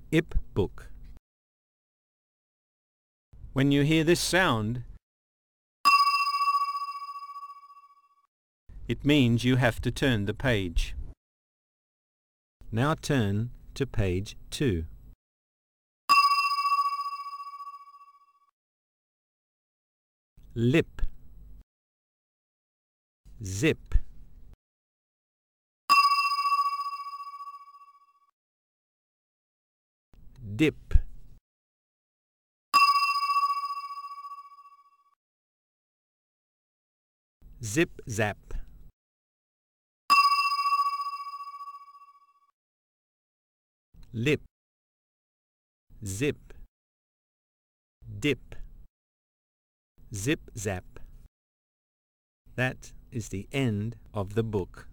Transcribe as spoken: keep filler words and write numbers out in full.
Ip book. When you hear this sound, it means you have to turn the page. Now turn to page two. Lip, zip, dip, zip zap, lip, zip, dip, zip zap. That is the end of the book.